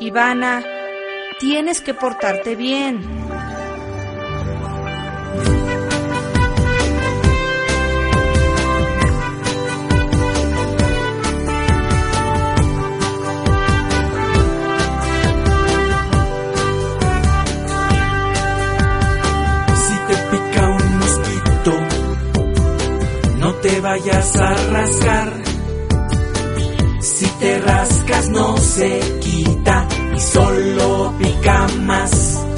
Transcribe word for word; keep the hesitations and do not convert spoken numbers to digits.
Ivana, tienes que portarte bien. Si te pica un mosquito, no te vayas a rascar. Si te rascas no se quita y solo pica más.